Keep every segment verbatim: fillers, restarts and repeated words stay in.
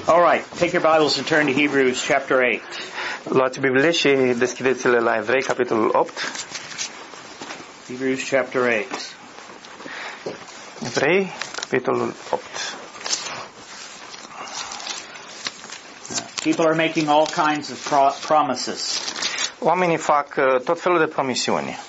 All right, take your Bibles and turn to Hebrews chapter eight. Luați Biblie și deschideți-le la Evrei, capitolul opt. Hebrews chapter eight. Evrei, capitolul opt. People are making all kinds of pro- promises. Oamenii fac uh, tot felul de promisiuni.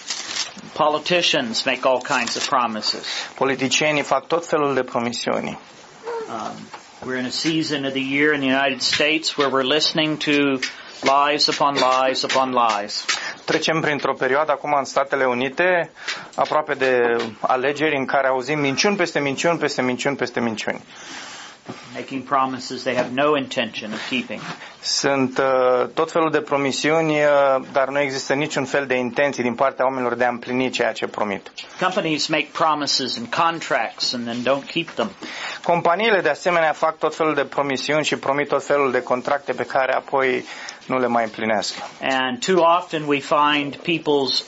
Politicians make all kinds of promises. Politicienii fac tot felul de promisiuni. Um, we're in a season of the year in the United States where we're listening to lies upon lies upon lies. Trecem printr-o perioadă acum în Statele Unite, aproape de alegeri, în care auzim minciuni peste minciuni peste minciuni peste minciuni. Making promises they have no intention of keeping. Sunt uh, tot felul de promisiuni, uh, dar nu există niciun fel de intenții din partea oamenilor de a împlini ceea ce promit. Companies make promises and contracts and then don't keep them. Companiile de asemenea fac tot felul de promisiuni și promit tot felul de contracte pe care apoi nu le mai împlinesc. And too often we find people's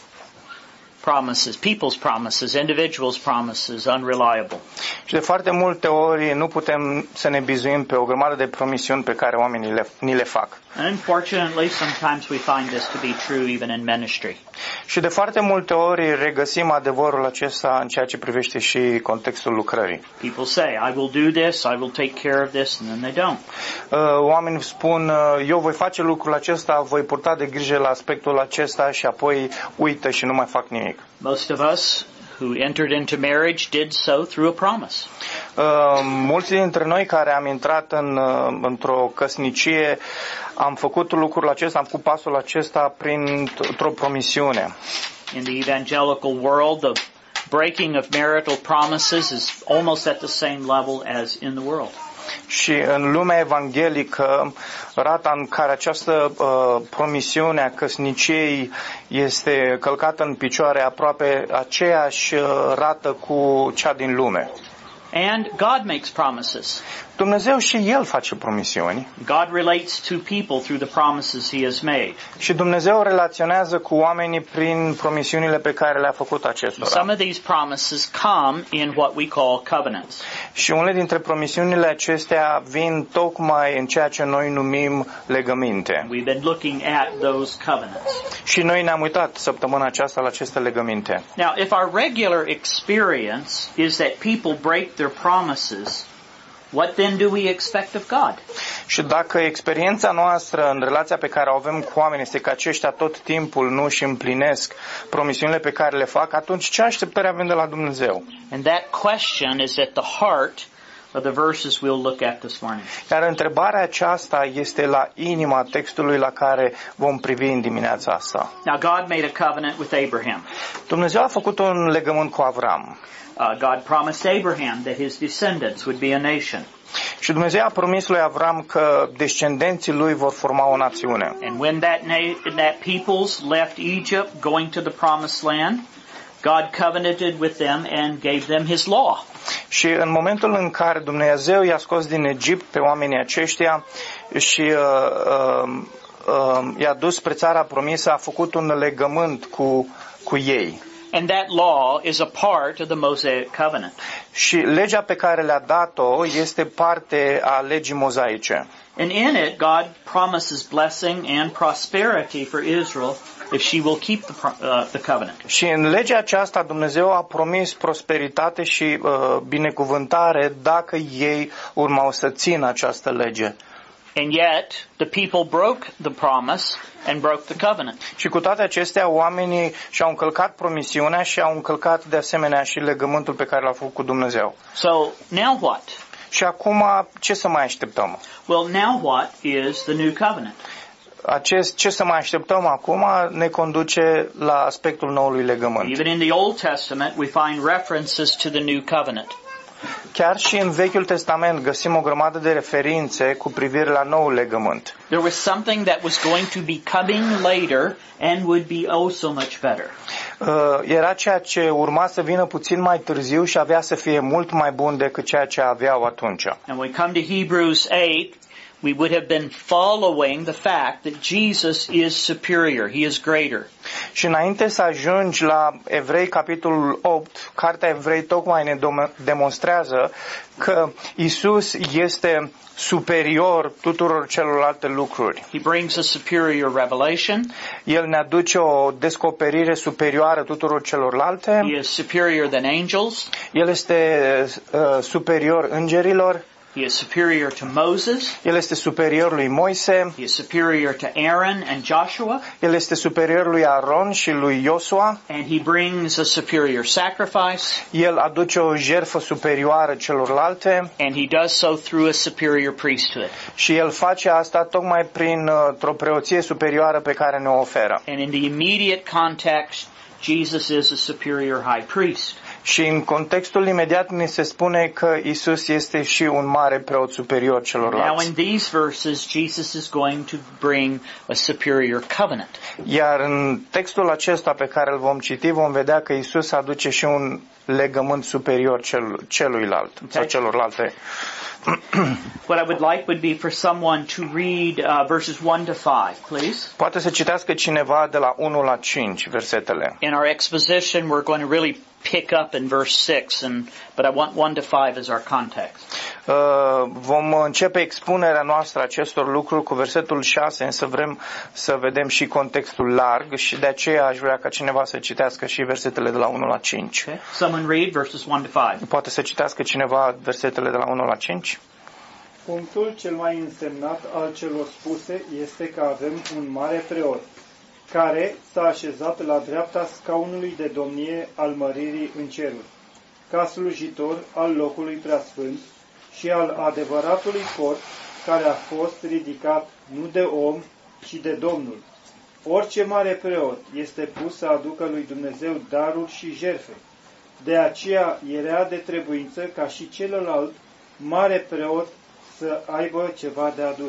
promises, people's promises, individuals' promises unreliable. Și de foarte multe ori nu putem să ne bizuim pe o grămadă de promisiuni pe care oamenii le, ni le fac. And unfortunately, sometimes we find this to be true even in ministry. Și de foarte multe ori regăsim adevărul acesta în ceea ce privește și contextul lucrării. People say, I will do this, I will take care of this, and then they don't. Oamenii spun, eu voi face lucrul acesta, voi purta de grijă la aspectul acesta și apoi uită și nu mai fac nimic. Most of us who entered into marriage did so through a promise. Uh, mulți dintre noi care am intrat în, uh, într-o căsnicie am făcut lucrul acesta, am făcut pasul acesta printr-o promisiune. In the evangelical world, the breaking of marital promises is almost at the same level as in the world. Și în lumea evanghelică, rata în care această uh, promisiune a căsniciei este călcată în picioare aproape aceeași uh, rată cu cea din lume. And God makes promises. Dumnezeu și El face promisiuni. God relates to people through the promises He has made. Și Dumnezeu relaționează cu oamenii prin promisiunile pe care le-a făcut acestora. Some of these promises come in what we call covenants. Și unele dintre promisiunile acestea vin tocmai în ceea ce noi numim legăminte. We've been looking at those covenants. Și noi ne-am uitat săptămâna aceasta la aceste legăminte. Now, if our regular experience is that people break their promises, what then do we expect of God? Și dacă experiența noastră în relația pe care o avem cu oameni este că aceștia tot timpul nu își împlinesc promisiunile pe care le fac, atunci ce așteptări avem de la Dumnezeu? And that question is at the heart of the verses we'll look at this morning. Iar întrebarea aceasta este la inima textului la care vom privi în dimineața asta. Now, God made a covenant with Abraham. Dumnezeu a făcut un legământ cu Avram. Uh, God promised Abraham that his descendants would be a nation. Și Dumnezeu a promis lui Avram că descendenții lui vor forma o națiune. And when that na- that peoples left Egypt going to the promised land, God covenanted with them and gave them his law. Și în momentul în care Dumnezeu i-a scos din Egipt pe oamenii aceștia și uh, uh, uh, i-a dus spre țara promisă, a făcut un legământ cu, cu ei. And that law is a part of the Mosaic covenant. Și legea pe care le-a dat-o este parte a legii mozaice. And in it, God promises blessing and prosperity for Israel if she will keep the, uh, the covenant. Și în legea aceasta Dumnezeu a promis prosperitate și uh, binecuvântare dacă ei urmau să țină această lege. And yet, the people broke the promise and broke the covenant. Și cu toate acestea, oamenii și-au încălcat promisiunea și au încălcat de asemenea și legământul pe care l-au făcut cu Dumnezeu. So, now what? Și acum, ce să mai așteptăm? Well, now what is the new covenant? Acest ce să mai așteptăm acum ne conduce la aspectul noului legământ. Even in the Old Testament, we find references to the new covenant. Chiar și în Vechiul Testament găsim o grămadă de referințe cu privire la noul legământ. There was something that was going to be coming later and would be oh so much better. Uh, era ceea ce urma să vină puțin mai târziu și avea să fie mult mai bun decât ceea ce aveau atunci. And when we come to Hebrews eight, we would have been following the fact that Jesus is superior. He is greater. Și înainte să ajungi la Evrei, capitolul opt, Cartea Evrei tocmai ne demonstrează că Isus este superior tuturor celorlalte lucruri. He brings a superior revelation. El ne aduce o descoperire superioară tuturor celorlalte. He is superior than angels. El este uh, superior îngerilor. He is superior to Moses. El este superior lui Moise. He is superior to Aaron and Joshua. El este superior lui Aron și lui Iosua. And he brings a superior sacrifice. El aduce o jertfă superioară celorlalte. And he does so through a superior priesthood. Și el face asta tocmai prin o preoție superioară pe care ne o oferă. And in the immediate context, Jesus is a superior high priest. Și în contextul imediat ni se spune că Isus este și un mare preot superior celorlalți. Now in these verses, Jesus is going to bring a superior covenant. Iar în textul acesta pe care îl vom citi, vom vedea că Isus aduce și un legământ superior cel, celuilalt, okay, sau celorlalte. What I would like would be for someone to read uh, verses one to five, please. Poate să citească cineva de la unu la cinci versetele. In our exposition, we're going to really pick up in verse six, and but I want one to five as our context. Uh, vom începe expunerea noastră acestor lucruri cu versetul șase, însă vrem să vedem și contextul larg și de aceea aș vrea ca cineva să citească și versetele de la unu la cinci. Okay. Someone read verses one to five. Poate să citească cineva versetele de la unu la cinci. Punctul cel mai însemnat al celor spuse este că avem un mare preot, care s-a așezat la dreapta scaunului de domnie al măririi în ceruri, ca slujitor al locului preasfânt și al adevăratului corp care a fost ridicat nu de om, ci de Domnul. Orice mare preot este pus să aducă lui Dumnezeu daruri și jertfe. De aceea era de trebuință ca și celălalt mare preot să aibă ceva de adus.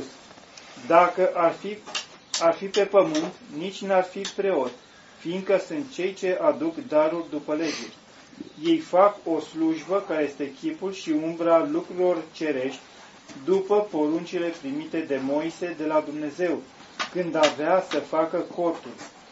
Dacă ar fi, ar fi pe pământ, nici n-ar fi preot, fiindcă sunt cei ce aduc daruri după lege. Ei fac o slujbă care este chipul și umbra lucrurilor cerești, după poruncile primite de Moise de la Dumnezeu, când avea să facă cortul.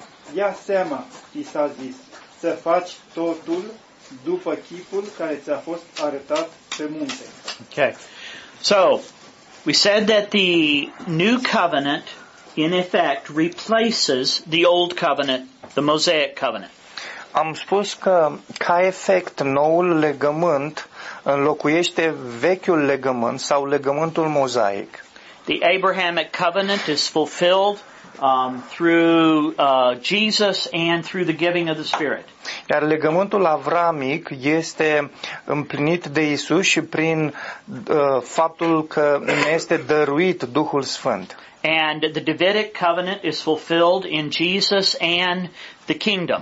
Ia seama, i s-a zis, să faci totul după chipul care ți-a fost arătat pe munte. Okay. So, we said that the new covenant, in effect, replaces the old covenant, the Mosaic covenant. Am spus că, ca efect, noul legământ înlocuiește vechiul legământ sau legământul mozaic. The Abrahamic covenant is fulfilled um, through uh, Jesus and through the giving of the Spirit. Iar legământul avramic este împlinit de Isus și prin uh, faptul că ne este dăruit Duhul Sfânt. And the Davidic covenant is fulfilled in Jesus and the kingdom.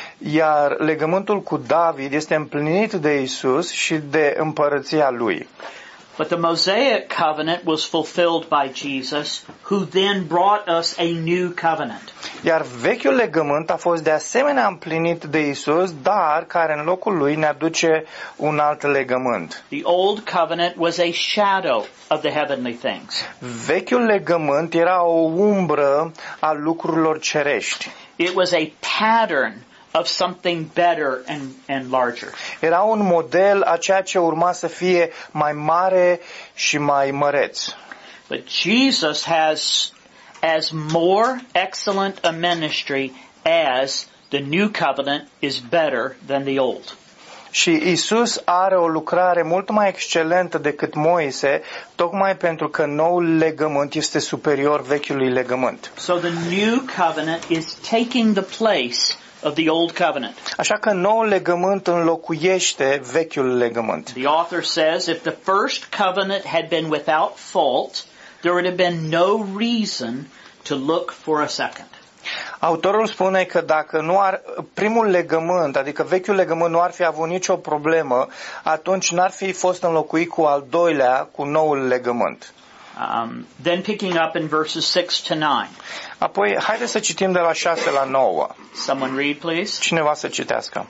Iar legământul cu David este împlinit de Isus și de împărăția lui. But the Mosaic covenant was fulfilled by Jesus, who then brought us a new covenant. Iar vechiul legământ a fost de asemenea împlinit de Isus, dar care în locul lui ne aduce un alt legământ. The old covenant was a shadow of the heavenly things. Vechiul legământ era o umbră a lucrurilor cerești. It was a pattern of something better and, and larger. Era un model a ceea ce urma să fie mai mare și mai măreț. But Jesus has as more excellent a ministry as the new covenant is better than the old. Și Isus are o lucrare mult mai excelentă decât Moise, tocmai pentru că noul legământ este superior vechiului legământ. So the new covenant is taking the place of the old covenant. Așa că noul legământ înlocuiește vechiul legământ. The author says if the first covenant had been without fault, there would have been no reason to look for a second. Autorul spune că dacă nu ar, primul legământ, adică vechiul legământ nu ar fi avut nicio problemă, atunci n-ar fi fost înlocuit cu al doilea, cu noul legământ. Um, then picking up in verses six to nine. Apoi, haideți să citim de la șase la nouă. Someone read, please. Cineva să citească.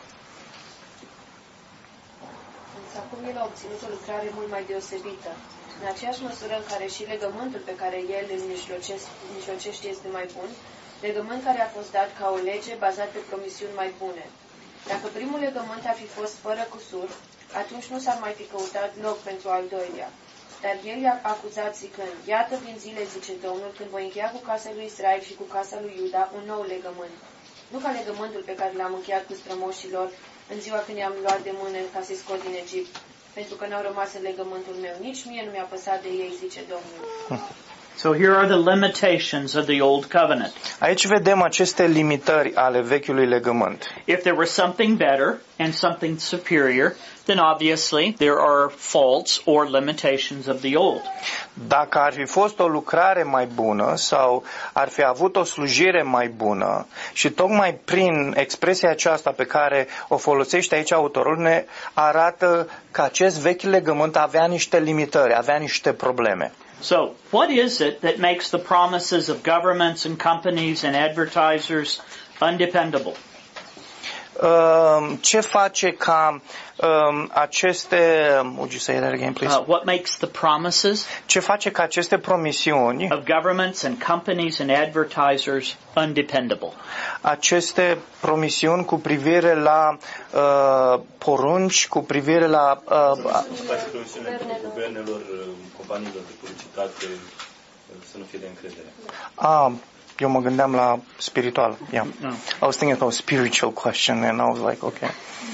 Însă acum el a obținut o lucrare mult mai deosebită. În aceeași măsură în care și legământul pe care el îl mijlocește este mai bun, legământ care a fost dat ca o lege bazat pe promisiuni mai bune. Dacă primul legământ ar fi fost fără cusur, atunci nu s-ar mai fi căutat loc pentru al doilea. Dar el i-a acuzat zicând, iată vin zile, zice Domnul, când voi încheia cu casa lui Israel și cu casa lui Iuda un nou legământ. Nu ca legământul pe care l-am încheiat cu strămoșilor în ziua când i-am luat de mână ca să-i scot din Egipt, pentru că n-au rămas în legământul meu, nici mie nu mi-a păsat de ei, zice Domnul. So here are the limitations of the old covenant. Aici vedem aceste limitări ale vechiului legământ. If there was something better and something superior, then obviously there are faults or limitations of the old. Dacă ar fi fost o lucrare mai bună sau ar fi avut o slujire mai bună, și tocmai prin expresia aceasta pe care o folosește aici autorul ne arată că acest vechi legământ avea niște limitări, avea niște probleme. So, what is it that makes the promises of governments and companies and advertisers undependable? Um, ce face ca um, aceste would you say that again, please? Uh, what makes the promises Ce face ca aceste promisiuni, of governments and companies and advertisers undependable? aceste promisiuni cu privire la uh, porunci, cu privire la uh, face promisiune guvernelor, companiilor de publicitate să nu fie de încredere. ah, eu mă gândeam la spiritual. Yeah. No. I was thinking about a spiritual question and I was like, okay.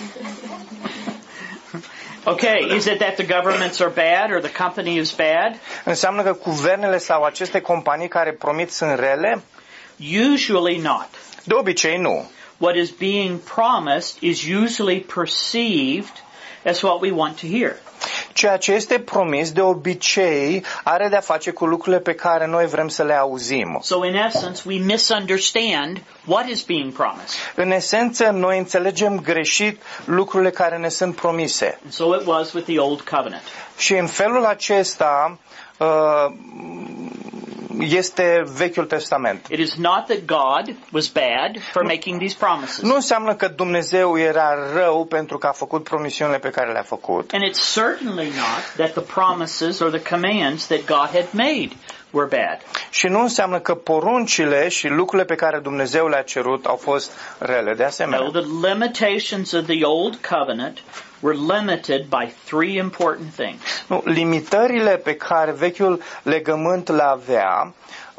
Okay, is it that the governments are bad or the company is bad? Înseamnă că guvernele sau aceste companii care promit sunt rele? Usually not. De obicei nu. What is being promised is usually perceived as what we want to hear. Ceea ce este promis de obicei are de-a face cu lucrurile pe care noi vrem să le auzim. So in essence, we misunderstand what is being promised. În esență, noi înțelegem greșit lucrurile care ne sunt promise. And so it was with the old covenant. Și în felul acesta uh, este Vechiul Testament. It is not that God was bad for making these promises. Nu înseamnă că Dumnezeu era rău pentru că a făcut promisiunile pe care le-a făcut. And it's certainly not that the promises or the commands that God had made were bad. Și nu înseamnă că poruncile și lucrurile pe care Dumnezeu le-a cerut au fost rele. De asemenea, No, the limitations of the old covenant were limited by three important things. nu, limitările pe care vechiul legământ le avea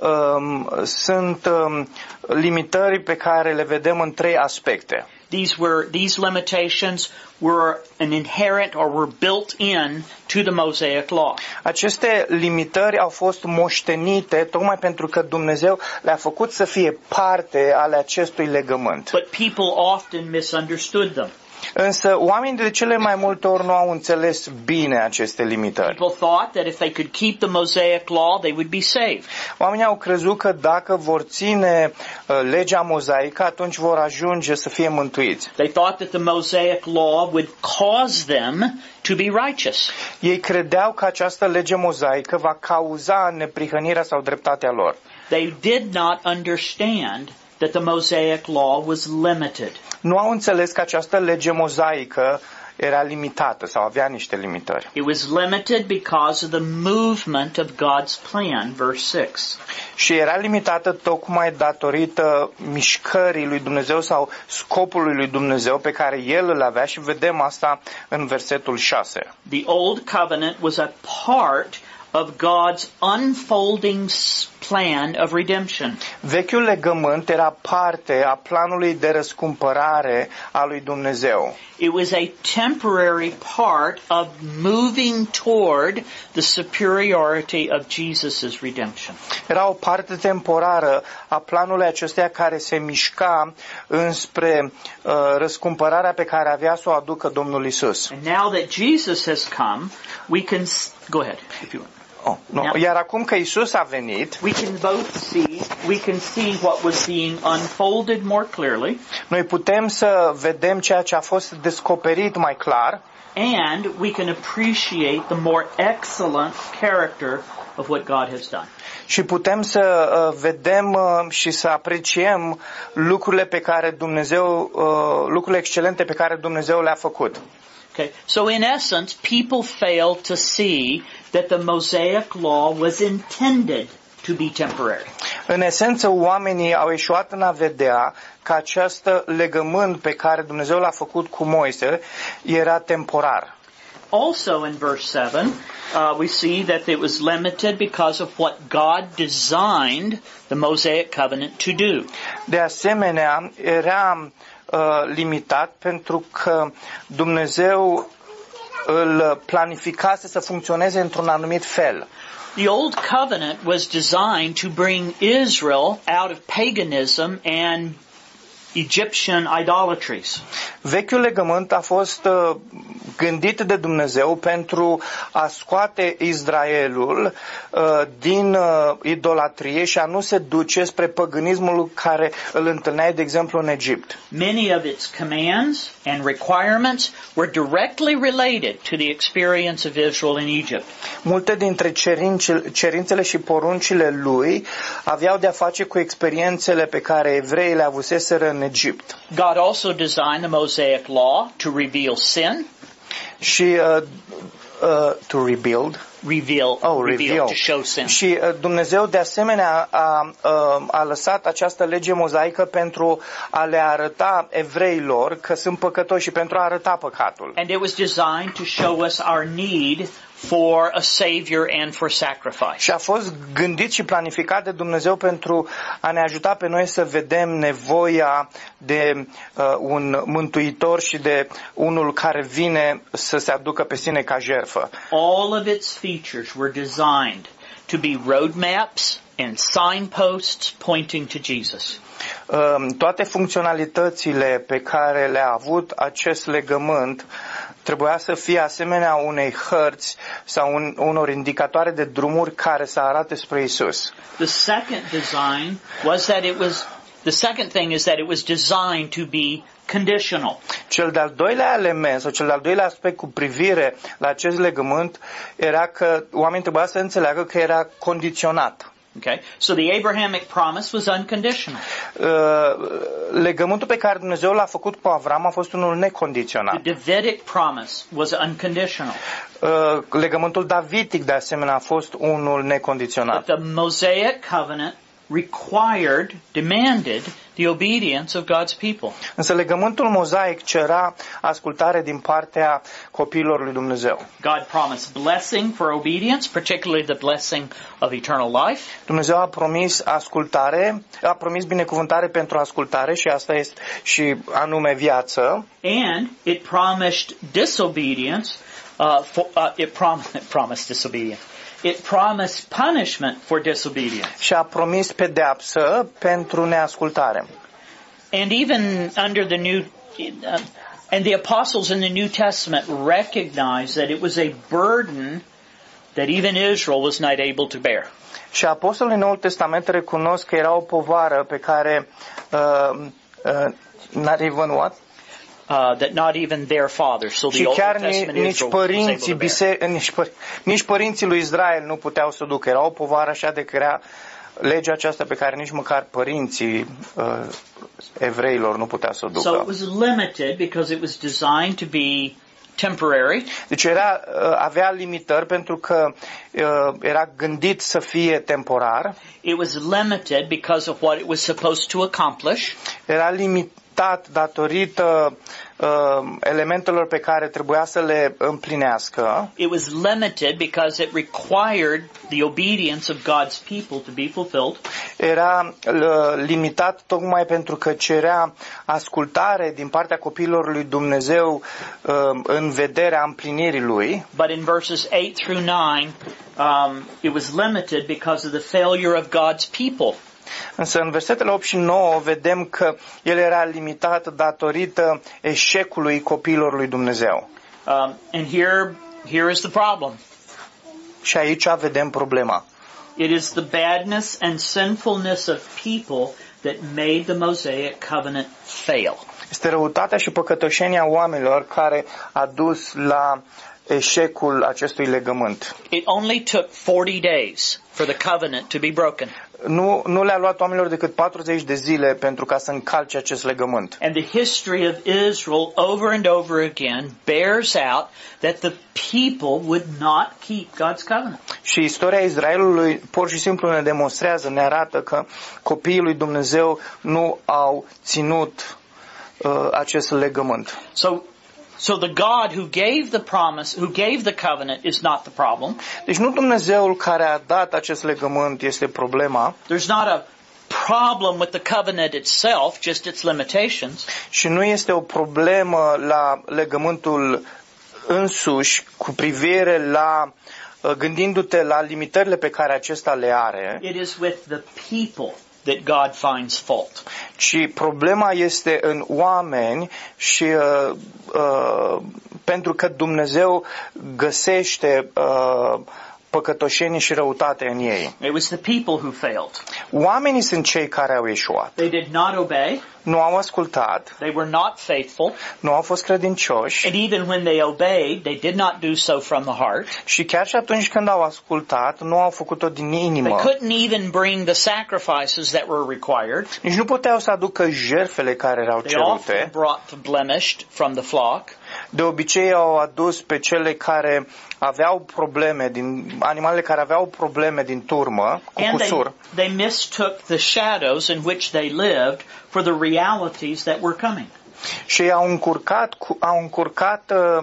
um, sunt um, limitări pe care le vedem în trei aspecte. These were these limitations were an inherent or were built in to the Mosaic law. Aceste limitări au fost moștenite tocmai pentru că Dumnezeu le-a făcut să fie parte ale acestui legământ. But people often misunderstood them. Însă oamenii de cele mai multe ori nu au înțeles bine aceste limitări. People thought that if they could keep the Mosaic law, they would be saved. Oamenii au crezut că dacă vor ține uh, legea mozaică, atunci vor ajunge să fie mântuiți. They thought that the Mosaic law would cause them to be righteous. Ei credeau că această lege mozaică va cauza neprihănirea sau dreptatea lor. They did not understand that the Mosaic law was limited. Nu au înțeles că această lege mozaică era limitată sau avea niște limitări. It was limited because of the movement of God's plan, verse six. Și era limitată tocmai datorită mișcării lui Dumnezeu sau scopului lui Dumnezeu pe care El îl avea și vedem asta în versetul șase. The old covenant was a part of God's unfolding plan of redemption. Vechiul legământ era parte a planului de răscumpărare a lui Dumnezeu. It was a temporary part of moving toward the superiority of Jesus' redemption. Era o parte temporară a planului acestuia care se mișca înspre uh, răscumpărarea pe care avea să o aducă Domnul Isus. And now that Jesus has come, we can go ahead if you want. Oh, no. Yeah. Iar acum că Isus a venit, We can both see, we can see what was being unfolded more clearly, noi putem să vedem ceea ce a fost descoperit mai clar and we can appreciate the more excellent character of what God has done. și putem să uh, vedem uh, și să apreciem lucrurile pe care Dumnezeu, uh, lucrurile excelente pe care Dumnezeu le-a făcut. Okay, so in essence, people fail to see that the Mosaic law was intended to be temporary. În esență, oamenii au eșuat în a vedea că acest legământ pe care Dumnezeu l-a făcut cu Moise era temporar. Also in verse seven, uh, we see that it was limited because of what God designed the Mosaic covenant to do. De asemenea, era uh, limitat pentru că Dumnezeu îl planificase să funcționeze într-un anumit fel. The Old Covenant was designed to bring Israel out of paganism and Egyptian idolatries. Vechiul legământ a fost uh, gândit de Dumnezeu pentru a scoate Israelul uh, din uh, idolatrie și a nu se duce spre păgânismul care îl întâlneai, de exemplu, în Egipt. Many of its commands and requirements were directly related to the experience of Israel in Egypt. Multe dintre cerințele și poruncile lui aveau de-a face cu experiențele pe care evreii le avuseseră în Egipt. God also designed the Mosaic law to reveal sin. Și uh, uh, to rebuild. Reveal, oh, reveal, reveal, to show sin. Și uh, Dumnezeu de asemenea a, a, a lăsat această lege mozaică pentru a le arăta evreilor că sunt păcătoși și pentru a arăta păcatul. And it was designed to show us our need for a savior and for sacrifice. Și a fost gândit și planificat de Dumnezeu pentru a ne ajuta pe noi să vedem nevoia de uh, un mântuitor și de unul care vine să se aducă pe sine ca jertfă. All of its features were designed to be roadmaps and signposts pointing to Jesus. Uh, toate funcționalitățile pe care le-a avut acest legământ trebuia să fie asemenea unei hărți sau un, unor indicatoare de drumuri care să arate spre Isus. The second design was that it was the second thing is that it was designed to be conditional. Cel de-al doilea element sau cel de-al doilea aspect cu privire la acest legământ era că oamenii trebuia să înțeleagă că era condiționat. Okay, so the Abrahamic promise was unconditional. Uh, legământul pe care Dumnezeu l-a făcut cu Avram a fost unul necondiționat. The Davidic promise was unconditional. Uh, legământul davidic de asemenea a fost unul necondiționat. But the Mosaic covenant required, demanded the obedience of God's people. Însă legământul mozaic cera ascultare din partea copiilor lui Dumnezeu. God promised blessing for obedience, particularly the blessing of eternal life. Dumnezeu a promis ascultare, a promis binecuvântare pentru ascultare și asta este și anume viață. And it promised disobedience, uh, for, uh, it, prom- it promised disobedience. It promised punishment for disobedience. Și a promis pedeapsă pentru neascultare. And even under the new, uh, and the apostles in the New Testament recognized that it was a burden that even Israel was not able to bear. Și apostolii în Noul Testament recunosc că era o povară pe care uh, uh, not even what? Uh, that not even their fathers, so the și Old chiar Testament nici Israel was able părinții, to bear. bise, nici, păr, nici părinții lui Israel nu puteau să ducă. Era o povară așa de că era legea aceasta pe care nici măcar părinții uh, evreilor nu puteau să o ducă. So it was limited because it was designed to be temporary. Deci era, uh, avea limitări pentru că uh, era gândit să fie temporar. It was limited because of what it was supposed to accomplish. Era limitat datorită uh, elementelor pe care trebuia să le împlinească. It was limited because it required the obedience of God's people to be fulfilled. Era uh, limitat tocmai pentru că cerea ascultare din partea copiilor lui Dumnezeu uh, în vederea împlinirii lui. But in verses eight through nine, um, it was limited because of the failure of God's people. Însă în versetele opt și nouă vedem că el era limitat datorită eșecului copiilor lui Dumnezeu. Um, and here, here is the problem. Și aici vedem problema. It is the badness and sinfulness of people that made the Mosaic covenant fail. Este răutatea și păcătoșenia oamenilor care a dus la eșecul acestui legământ. It only took forty days for the covenant to be broken. nu, nu le-a luat oamenilor decât patruzeci de zile pentru ca să încalce acest legământ. And the history of Israel over and over again bears out that the people would not keep God's covenant. Și istoria Israelului pur și simplu ne demonstrează, ne arată că copiii lui Dumnezeu nu au ținut uh, acest legământ. So So the God who gave the promise, who gave the covenant is not the problem. Deci nu Dumnezeul care a dat acest legământ este problema. There's not a problem with the covenant itself, just its limitations. Și nu este o problemă la legământul însuși cu privire la gândindu-te la limitările pe care acesta le are. It is with the people that God finds fault. Și problema este în oameni și uh, uh, pentru că Dumnezeu găsește uh, păcătoșenie și răutate în ei. It was the people who failed. Oamenii sunt cei care au eșuat. They did not obey. Nu au ascultat. They were not faithful. Nu au fost credincioși. And even when they obeyed, they did not do so from the heart. Și chiar și atunci când au ascultat, nu au făcut-o din inimă. They couldn't even bring the sacrifices that were required. Nici nu puteau să aducă jertfele care erau They often cerute. brought the blemished from the flock. De obicei au adus pe cele care aveau probleme, din animalele care aveau probleme din turmă, cu And cusur. they, they mistook the shadows in which they lived for the realities that were coming. Și au încurcat, cu- au încurcat uh,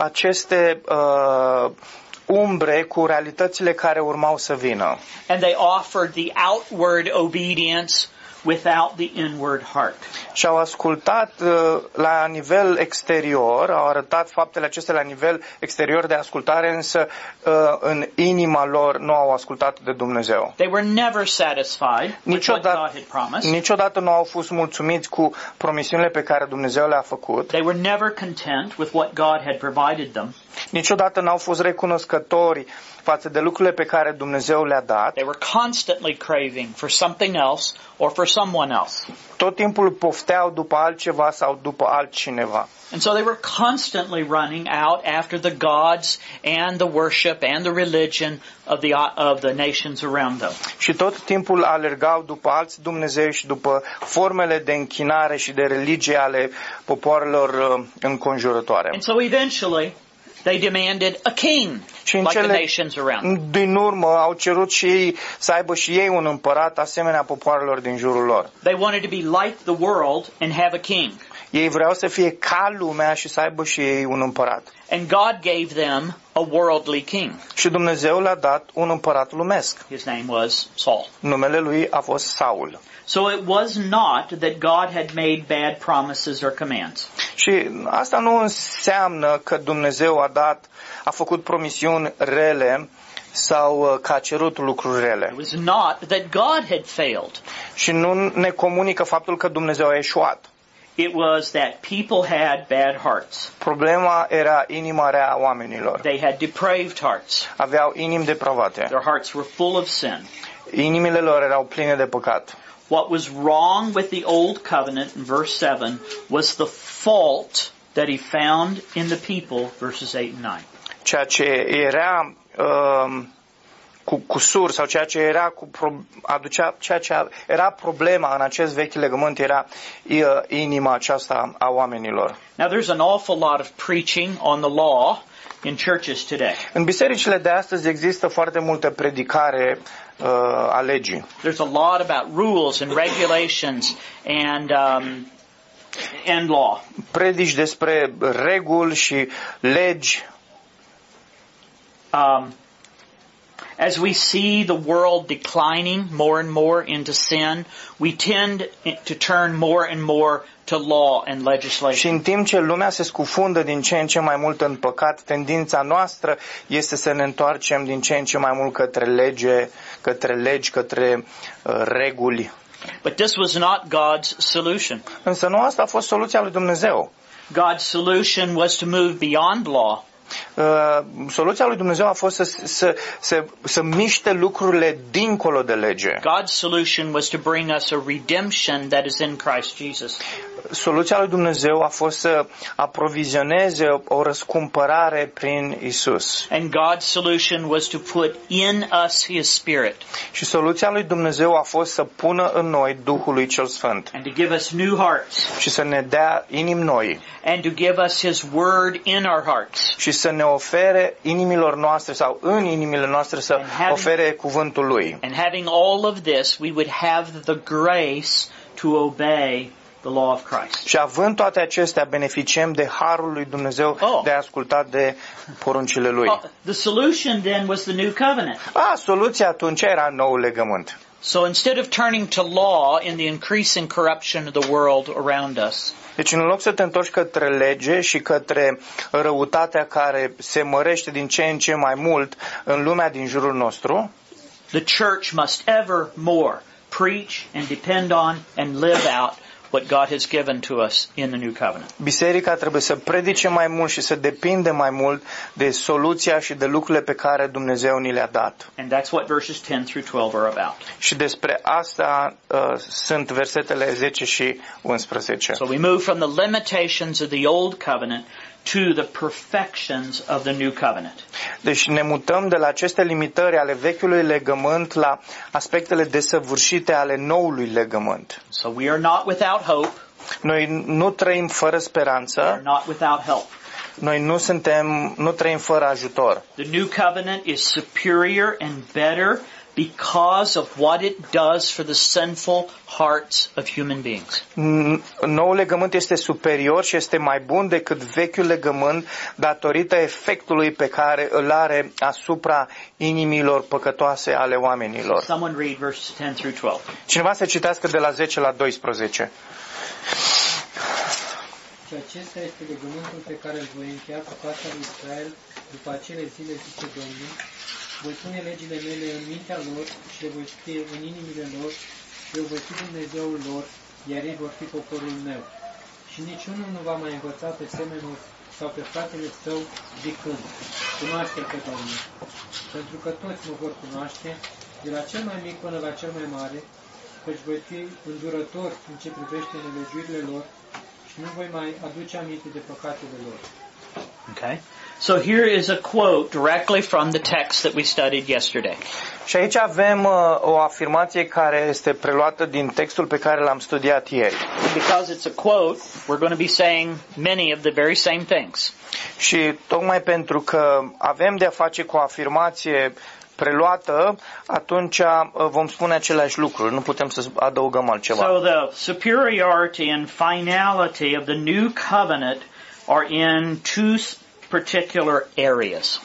aceste uh, umbre cu realitățile care urmau să vină. And they offered the outward obedience without the inward heart. Și au ascultat uh, la nivel exterior, au arătat faptele acestea la nivel exterior de ascultare, însă uh, în inima lor nu au ascultat de Dumnezeu. They were never satisfied with what God Niciodată, had promised. niciodată nu au fost mulțumiți cu promisiunile pe care Dumnezeu le-a făcut. They were never content with what God had provided them. Niciodată n-au fost recunoscători față de lucrurile pe care Dumnezeu le-a dat. They were constantly craving for something else or for someone else. Tot timpul pofteau după altceva sau după altcineva. And so they were constantly running out after the gods and the worship and the religion of the of the nations around them. Și tot timpul alergau după alți Dumnezei și după formele de închinare și de religie ale popoarelor uh, înconjurătoare. And so eventually they demanded a king Și în like the cele nations around. din urmă au cerut și ei să aibă și ei un împărat asemenea popoarelor din jurul lor. They wanted to be like the world and have a king. Ei vreau să fie ca lumea și să aibă și ei un împărat. And God gave them a worldly king. Și Dumnezeu le-a dat un împărat lumesc. His name was Saul. Numele lui a fost Saul. So it was not that God had made bad promises or commands. Și asta nu înseamnă că Dumnezeu a dat, a făcut promisiuni rele sau că a cerut lucruri rele. It was not that God had failed. Și nu ne comunică faptul că Dumnezeu a eșuat. It was that people had bad hearts. Problema era inima rea a oamenilor. They had depraved hearts. Aveau inimi depravate. Their hearts were full of sin. Inimile lor erau pline de păcat. What was wrong with the old covenant in verse seven was the fault that he found in the people, verses eight and nine. Ceea ce era uh, cu cusur sau ceea ce era cu pro, aducea ceea ce era problema în acest vechi legământ era uh, inima aceasta a oamenilor. Now there's an awful lot of preaching on the law in churches today. În bisericile de astăzi există foarte multă predicare uh, a legii. There's a lot about rules and regulations and um, and law. Predici despre reguli și legi. Um, as we see the world declining more and more into sin, we tend to turn more and more to law and Și legislation. în timp ce lumea se scufundă din ce în ce mai mult în păcat, tendința noastră este să ne întoarcem din ce în ce mai mult către lege, către legi, către uh, reguli. But this was not God's solution. Însă nu asta a fost soluția lui Dumnezeu. God's solution was to move beyond law. Uh, soluția lui Dumnezeu a fost să, să, să, să miște lucrurile dincolo de lege. God's solution was to bring us a redemption that is in Christ Jesus. Soluția lui Dumnezeu a fost să aprovizioneze o răscumpărare prin Isus. And God's solution was to put in us His Spirit. Și soluția lui Dumnezeu a fost să pună în noi Duhul lui cel Sfânt. And to give us new hearts. Și să ne dea inimi noi. And to give us His Word in our hearts. Și să ne ofere inimilor noastre sau în inimile noastre să having, ofere cuvântul lui. And having all of this, we would have the grace to obey the law of Christ. Și având toate acestea, beneficiem de harul lui Dumnezeu oh. de a asculta de poruncile lui. Oh, the solution then was the new covenant. A, soluția atunci era noul legământ. So instead of turning to law in the increasing corruption of the world around us, deci în loc să te întorci către lege și către răutatea care se mărește din ce în ce mai mult în lumea din jurul nostru, the church must ever more preach and depend on and live out what God has given to us in the new covenant. Biserica trebuie să predice mai mult și să depinde mai mult de soluția și de lucrurile pe care Dumnezeu ni le-a dat. And that's what verses ten through twelve are about. Și despre asta uh, sunt versetele zece și unsprezece. So we move from the limitations of the old covenant to the perfections of the new covenant. Deci ne mutăm de la aceste limitări ale vechiului legământ la aspectele desăvârșite ale noului legământ. So we are not without hope. Noi nu trăim fără speranță. We are not without help. Noi nu suntem, nu trăim fără ajutor. The new covenant is superior and better because of what it does for the sinful hearts of human beings. Noul legământ este superior și este mai bun decât vechiul legământ datorită efectului pe care îl are asupra inimilor păcătoase ale oamenilor. Someone read verses ten through twelve. Cineva să citească de la zece la doisprezece. Și acesta este legământul pe care îl voi încheia cu casa lui Israel după acele zile, zice Domnul. Voi pune legile mele în mintea lor și le voi scrie în inimile lor și eu voi fi Dumnezeul lor, iar ei vor fi poporul meu. Și niciunul nu va mai învăța pe semenul sau pe fratele său zicând, cunoaște-l pe Domnul. Pentru că toți mă vor cunoaște, de la cel mai mic până la cel mai mare, căci voi fi îndurător în ce privește nelegiurile lor și nu voi mai aduce aminte de păcatele lor. Okay. So here is a quote directly from the text that we studied yesterday. Și aici avem uh, o afirmație care este preluată din textul pe care l-am studiat ieri. Because it's a quote, we're going to be saying many of the very same things. Și tocmai pentru că avem de a face cu o afirmație preluată, atunci vom spune aceleași lucruri, nu putem să adăugăm altceva. So the superiority and finality of the new covenant are in two particular areas.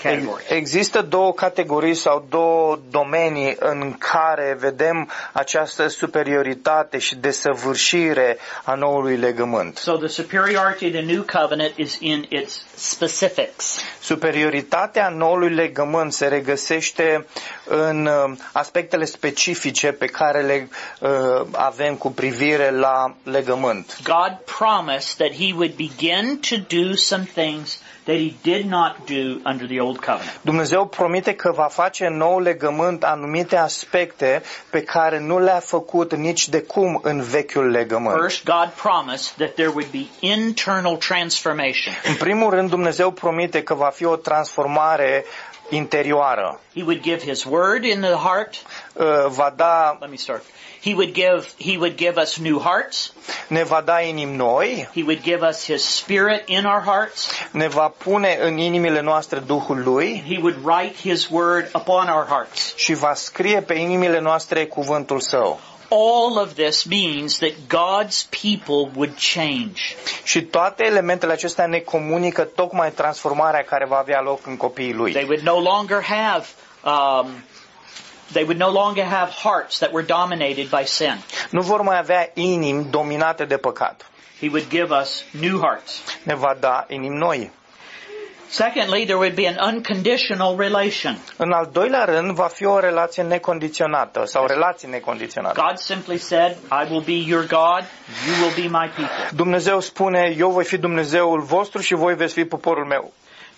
Există două categorii sau două domenii în care vedem această superioritate și desăvârșire a noului legământ. So the superiority of the new covenant is in its specifics. Superioritatea noului legământ se regăsește în aspectele specifice pe care le uh, avem cu privire la legământ. God promised that he would begin to do some things that he did not do under the old covenant. Dumnezeu promite că va face în nou legământ anumite aspecte pe care nu le-a făcut nici de cum în vechiul legământ. First, God promised that there would be internal transformation. În primul rând, Dumnezeu promite că va fi o transformare interioară. He would give his word in the heart. Uh, va da Let me start. He would give he would give us new hearts. Ne va da inimi noi. He would give us his spirit in our hearts. Ne va pune în inimile noastre Duhul lui. He would write his word upon our hearts. Și va scrie pe inimile noastre cuvântul său. All of this means that God's people would change. Și toate elementele acestea ne comunică tocmai transformarea care va avea loc în copiii lui. They would no longer have um, They would no longer have hearts that were dominated by sin. Nu vor mai avea inimi dominate de păcat. He would give us new hearts. Ne va da inimi noi. Secondly, there would be an unconditional relation. În al doilea rând, va fi o relație necondiționată sau relație necondiționată. God simply said, I will be your God, you will be my people. Dumnezeu spune, eu voi fi Dumnezeul vostru și voi veți fi poporul meu.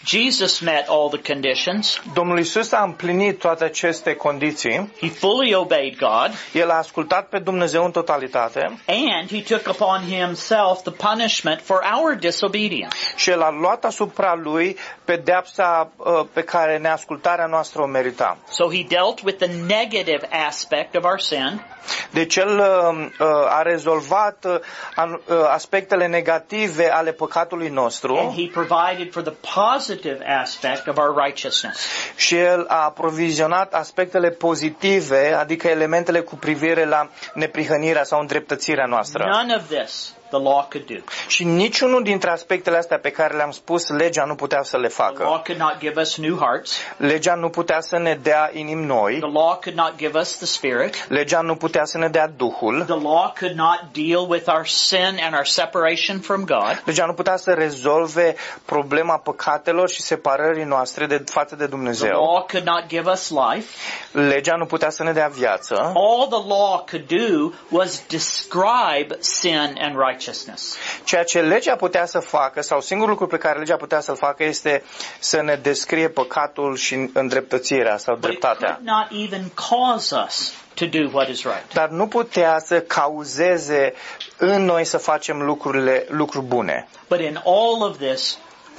Jesus met all the conditions. Domnul Iisus a împlinit toate aceste condiții. He fully obeyed God. El a ascultat pe Dumnezeu în totalitate. And he took upon himself the punishment for our disobedience. Și el a luat asupra lui pedeapsa uh, pe care neascultarea noastră o merita. So he dealt with the negative aspect of our sin. Deci el uh, a rezolvat uh, aspectele negative ale păcatului nostru. And he provided for the positive aspect of our righteousness. Și el a aprovizionat aspectele pozitive, adică elementele cu privire la neprihănirea sau îndreptățirea noastră. None of this the law could do. Și niciunul dintre aspectele astea pe care le-am spus, legea nu putea să le The law facă. could not give us new hearts. Legea nu putea să ne dea inimi noi. The law could not give us the Spirit. Legea nu putea să ne dea Duhul. The law could not deal with our sin and our separation from God. Legea nu putea să rezolve problema păcatelor și separării noastre de față de The Dumnezeu. law could not give us life. Legea nu putea să ne dea viață. All the law could do was describe sin and righteousness. Ceea ce legea putea să facă, sau singurul lucru pe care legea putea să-l facă, este să ne descrie păcatul și îndreptățirea sau But it dreptatea. could not even cause us to do what is right. Dar nu putea să cauzeze în noi să facem lucrurile, lucruri bune. But in all of this,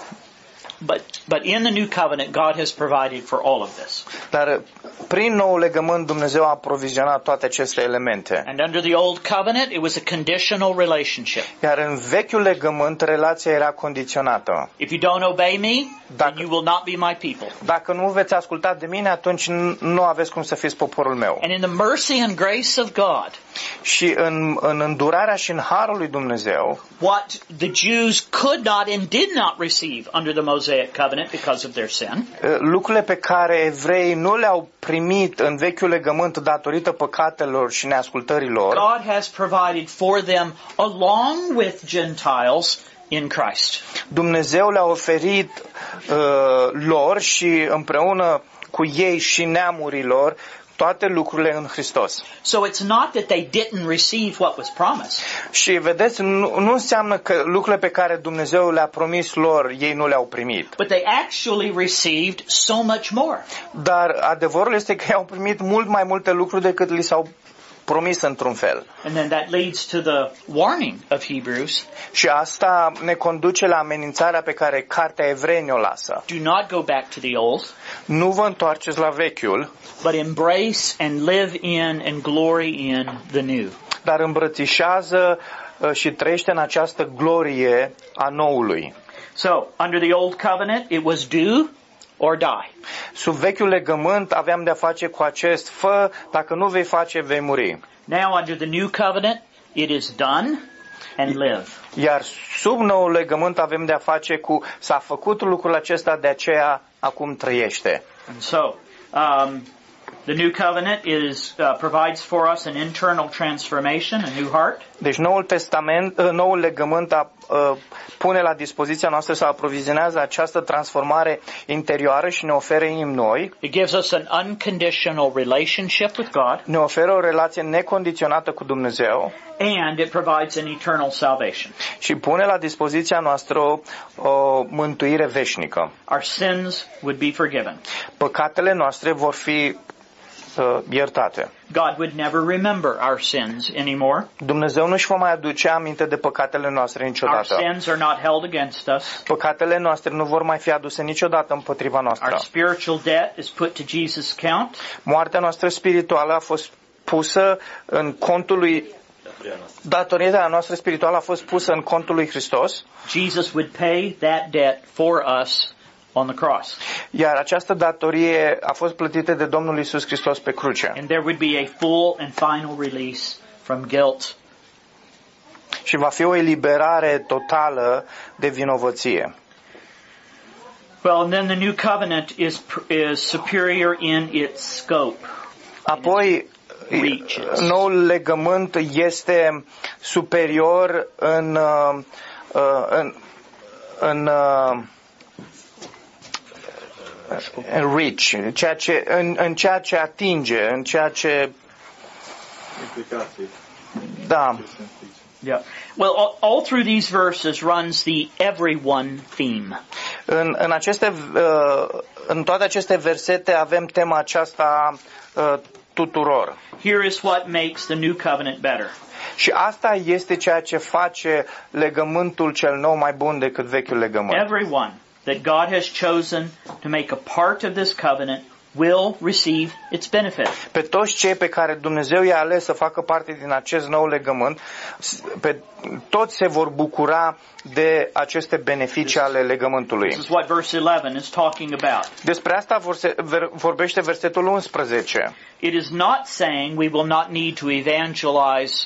but but in the new covenant, God has provided for all of this. Dar prin nou legământ Dumnezeu a aprovizionat toate aceste elemente. And under the old covenant, it was a conditional relationship. Iar în vechiul legământ relația era condiționată. If you don't obey me, Dacă- then you will not be my people. Dacă nu veți asculta de mine, atunci nu aveți cum să fiți poporul meu. And in the mercy and grace of God, Și în, în îndurarea și în harul lui Dumnezeu, what the Jews could not and did not receive under the Mosaic covenant because of their sin, lucrurile pe care evreii nu le-au primit în vechiul legământ datorită păcatelor și neascultării lor, God has provided for them along with Gentiles in Christ. Dumnezeu le-a oferit uh, lor și împreună cu ei și neamurilor toate lucrurile în Hristos. So it's not that they didn't receive what was promised. Și vedeți, nu, nu înseamnă că lucrurile pe care Dumnezeu le-a promis lor, ei nu le-au primit. But they actually received so much more. Dar adevărul este că au primit mult mai multe lucruri decât li s-au promis într-un fel. And then that leads to the warning of Hebrews. Și asta ne conduce la amenințarea pe care Cartea Evrei ne-o lasă. Do not go back to the old, Nu vă întoarceți la vechiul, but embrace and live in and glory in the new. dar îmbrățișează uh, și trăiește în această glorie a noului. So, under the old covenant, it was do or die. Sub vechiul legământ aveam de-a face cu acest fă, dacă nu vei face, vei muri. Now, under the new covenant, it is done and live. Iar sub noul legământ avem de-a face cu s-a făcut lucrul acesta, de aceea acum trăiește. And so, um, the new covenant is uh, provides for us an internal transformation, a new heart. Deci Noul Testament, uh, Noul legământ a, uh, pune la dispoziția noastră sau aprovizionează această transformare interioară și ne oferă inimi noi. It gives us an unconditional relationship with God, Ne oferă o relație necondiționată cu Dumnezeu and it provides an eternal salvation. și pune la dispoziția noastră o, o mântuire veșnică. Our sins would be forgiven. Păcatele noastre vor fi uh, iertate. God would never remember our sins anymore. Dumnezeu nu își va mai aduce aminte de păcatele noastre Our niciodată. sins are not held against us. Păcatele noastre nu vor mai fi aduse niciodată împotriva Our noastră. spiritual debt is put to Jesus' account. Moartea noastră spirituală a fost pusă în contul lui Datoria noastră. Datoria noastră spirituală a fost pusă în contul lui Hristos, Jesus would pay that debt for us on the cross. iar această datorie a fost plătită de Domnul Iisus Hristos pe cruce. And there would be a full and final release from guilt. Și va fi o eliberare totală de vinovăție. Well, and then the new covenant is is superior in its scope. Apoi, Reaches. noul legământ este superior în, uh, uh, în, în, uh, în reach, ceea ce, în, în ceea ce atinge, în ceea ce, Implicații. da, Yeah. Well, all, all through these verses runs the everyone theme. În, în, aceste, în toate aceste versete avem tema aceasta tuturor. Here is what makes the new covenant better. Și asta este ceea ce face legământul cel nou mai bun decât vechiul legământ. Everyone that God has chosen to make a part of this covenant will receive its benefit. Pe toți cei pe care Dumnezeu i-a ales să facă parte din acest nou legământ, pe toți se vor bucura de aceste beneficii ale legământului. This is what verse eleven is talking about. Despre asta vorbește versetul unsprezece. It is not saying we will not need to evangelize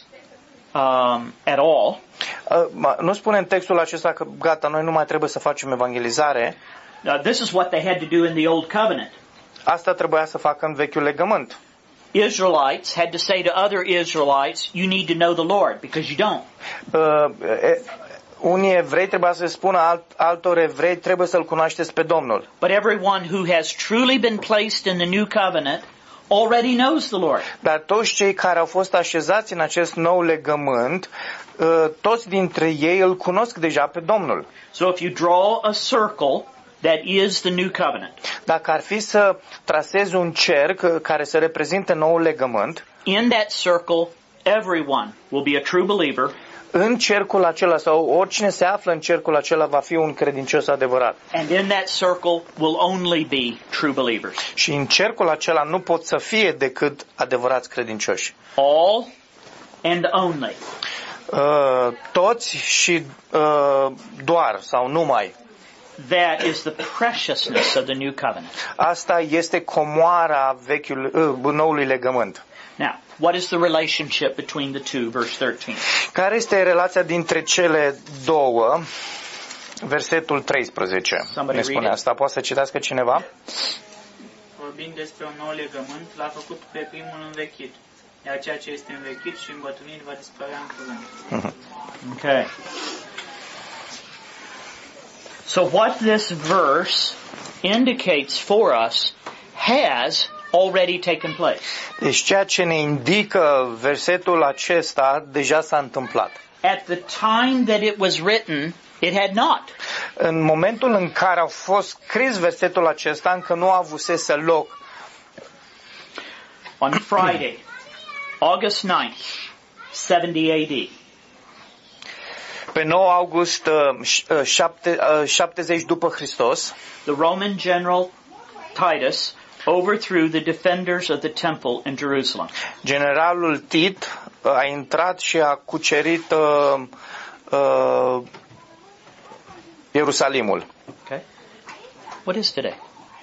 um, at all. Uh, nu spune în textul acesta că gata, noi nu mai trebuie să facem evangelizare. Uh, this is what they had to do in the old covenant. Asta trebuia să facă în vechiul legământ. Israelites had to say to other Israelites, you need to know the Lord, because you don't. Uh, e, unii evrei trebuia să spună alt, altor evrei, trebuie să-L cunoașteți pe Domnul. But everyone who has truly been placed in the new covenant already knows the Lord. Dar toți cei care au fost așezați în acest nou legământ, uh, toți dintre ei îl cunosc deja pe Domnul. So if you draw a circle, that is the new covenant. Dacă ar fi să trasezi un cerc care să reprezinte noul legământ, in that circle, everyone will be a true believer. În cercul acela sau oricine se află în cercul acela va fi un credincios adevărat. And in that circle will only be true believers. Și în cercul acela nu pot să fie decât adevărați credincioși. All and only. Uh, toți și uh, doar sau numai. That is the preciousness of the new covenant. Asta este comoara vechiul, uh, noului legământ. Now, what is the relationship between the two? Verse thirteen. Care este relația dintre cele două? Versetul treisprezece. Somebody ne spune asta. Poate să citească cineva? Vorbind despre un nou legământ, l-a făcut pe primul învechit. Iar ceea ce este învechit și îmbătrânit va dispărea în curând. Okay. So what this verse indicates for us has already taken place. Deci ceea ce ne indică versetul acesta deja s-a întâmplat. At the time that it was written, it had not. În momentul în care a fost scris versetul acesta, încă nu a avusese loc. On Friday, August ninth, seventy A D. Pe nouă august șaptezeci după Hristos, the Roman general Titus overthrew the defenders of the temple in Jerusalem. Generalul Tit a intrat și a cucerit uh, uh, Ierusalimul. Okay. What is today?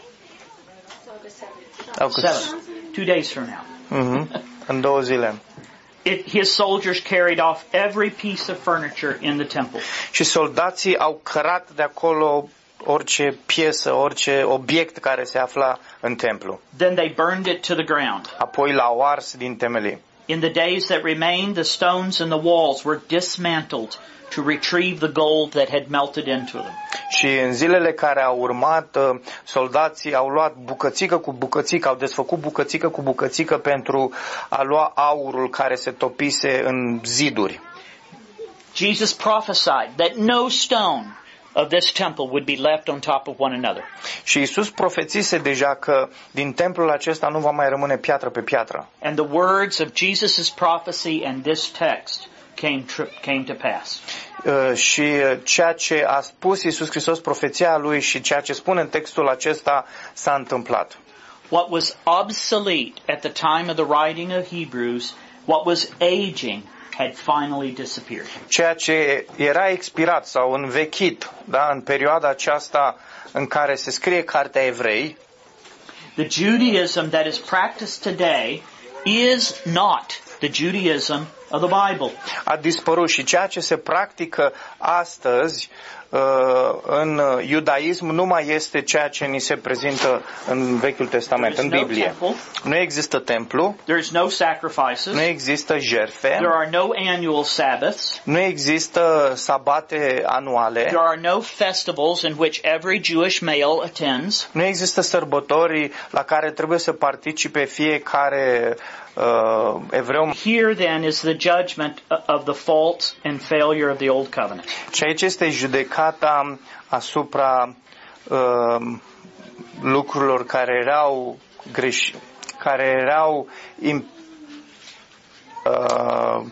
August. Seven. Two days from now. Mm-hmm. În două zile. It, his soldiers carried off every piece of furniture in the temple. Și soldații au cărat de acolo orice piesă, orice obiect care se afla în templu. Then they burned it to the ground. Apoi l-au ars din temelii. In the days that remained, the stones in the walls were dismantled to retrieve the gold that had melted into them. Și în zilele care au urmat, soldații au luat bucățică cu bucățică, au desfăcut bucățică cu bucățică pentru a lua aurul care se topise în ziduri. Jesus prophesied that no stone of this temple would be left on top of one another. Și Iisus profețise deja că din templul acesta nu va mai rămâne piatră pe piatră. And the words of Jesus' prophecy and this text came came to pass. Uh, și ceea ce a spus Iisus Hristos, profeția lui și ceea ce spune în textul acesta s-a întâmplat. What was obsolete at the time of the writing of Hebrews, what was aging, had finally disappeared. Ceea ce era expirat sau învechit, da, în perioada aceasta în care se scrie cartea Evrei, the Judaism that is practiced today is not the Judaism of the Bible. A dispărut și ceea ce se practică astăzi în iudaism nu mai este ceea ce ni se prezintă în Vechiul Testament, în Biblie. Nu există templu, there is no sacrifices, nu există jertfe, there are no annual Sabbaths, nu există sabate anuale, there are no festivals in which every Jewish male attends, nu există sărbători la care trebuie să participe fiecare uh, evreu. Here then is the judgment of the fault and failure of the old covenant. Și aici este judecata asupra uh, lucrurilor care erau greși, care erau im, uh,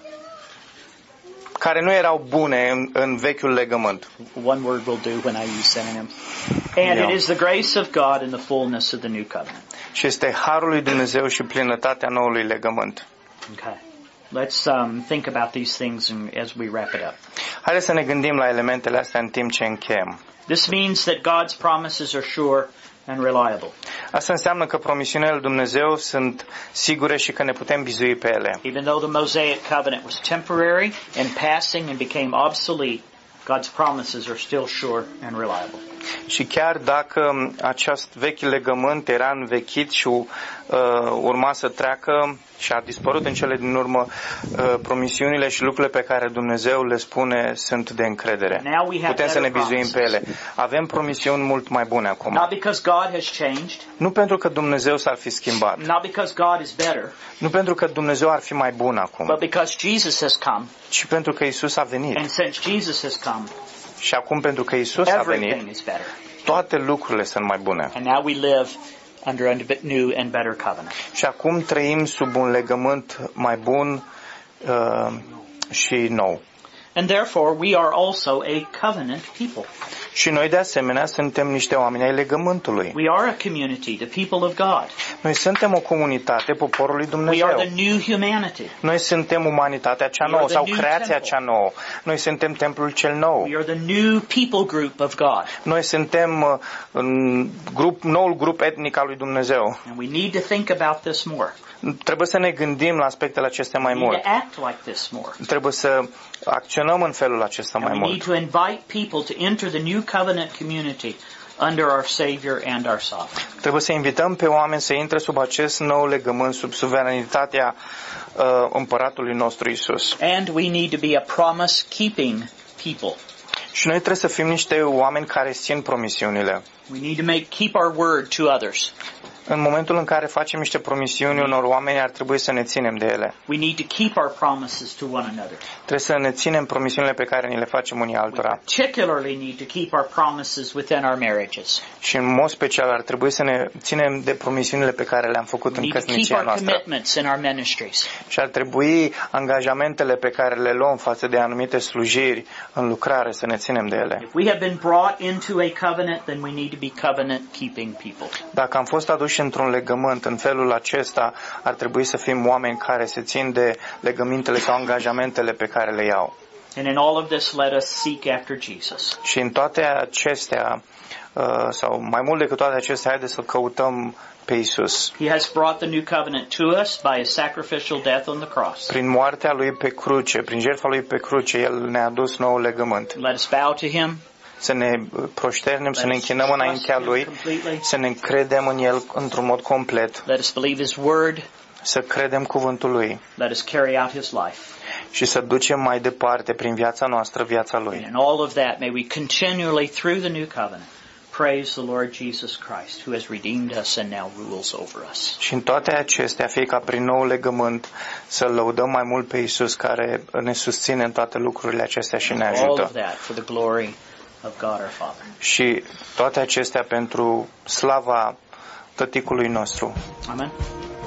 care nu erau bune în, în vechiul legământ. One word will do when I use synonyms. And Yeah. it is the grace of God and the fullness of the new covenant. Și este harul lui Dumnezeu și plinătatea noului legământ. Okay. Let's um, think about these things and, as we wrap it up. Haideți să ne gândim la elementele astea în timp ce încheiem. This means that God's promises are sure and reliable. Asta înseamnă că promisiunile lui Dumnezeu sunt sigure și că ne putem bizui pe ele. Even though the Mosaic covenant was temporary and passing and became obsolete, God's promises are still sure and reliable. Și chiar dacă acest vechi legământ era învechit și uh, urma să treacă și a dispărut în cele din urmă, uh, promisiunile și lucrurile pe care Dumnezeu le spune sunt de încredere. Now we have Putem să ne better bizuim pe ele. Avem promisiuni mult mai bune acum. Not because God has changed, Nu pentru că Dumnezeu s-ar fi schimbat. not because God is better, Nu pentru că Dumnezeu ar fi mai bun acum. but because Jesus has come. Ci pentru că Isus a venit. And since Jesus has come, Și acum pentru că Isus a everything venit, is better. toate lucrurile sunt mai bune. And now we live under a new and better covenant. Și acum trăim sub un legământ mai bun uh, și nou. And therefore we are also a covenant people. Și noi de asemenea suntem niște oameni ai legământului. We are a community, the people of God. Noi suntem o comunitate, poporul lui We are Dumnezeu. the new humanity. Noi suntem umanitatea cea We nouă are the sau new creația temple. cea nouă. Noi suntem templul cel nou. We are the new people group of God. Noi suntem uh, în grup, noul grup etnic al lui Dumnezeu. And we need to think about this more. Trebuie să ne gândim la aspectele acestea mai We need mult. to act like this more. Trebuie să acționăm în felul acesta mai And we need mult. to invite people to enter the new covenant community under our Savior and our Sovereign. Trebuie să invităm pe oameni să intre sub acest nou legământ, sub suveranitatea uh, împăratului nostru Isus. And we need to be a promise-keeping people. Și noi trebuie să fim niște oameni care țin promisiunile. We need to make keep our word to others. În momentul în care facem niște promisiuni unor oameni, ar trebui să ne ținem de ele. We need to keep our promises to one another. Trebuie să ne ținem promisiunile pe care ni le facem unii We altora. particularly need to keep our promises within our marriages. Și în mod special ar trebui să ne ținem de promisiunile pe care le-am făcut We în need to keep căsnicia our noastră. commitments in our ministries. Și ar trebui angajamentele pe care le luăm față de anumite slujiri în lucrare să ne ținem de ele. If we have been brought into a covenant, then we need to be covenant-keeping people. Dacă am fost aduși într-un legământ în felul acesta, ar trebui să fim oameni care se țin de legămintele sau angajamentele pe care le iau. And in all of this, let us seek after Jesus. Și în toate acestea, uh, sau mai mult decât toate acestea, haideți să căutăm pe Isus. He has brought the new covenant to us by his sacrificial death on the cross. Prin moartea lui pe cruce, prin jertfa lui pe cruce, El ne-a adus nou legământ. Let us bow to him. Să ne proșternem, să ne Let us închinăm trust înaintea him Lui, completely. să ne încredem în El într-un mod complet, Let us believe his word. să credem cuvântul Lui Let us carry out his life. și să ducem mai departe prin viața noastră viața And Lui. in all of that, may we continually, through the new covenant, praise the Lord Jesus Christ, who has redeemed us and now rules over us. Și în toate acestea, fie ca prin nou legământ, să lăudăm mai mult pe Isus care ne susține în toate lucrurile acestea și ne All ajută. of that for the glory of God our Father. Și toate acestea pentru slava Tăticului nostru. Amen.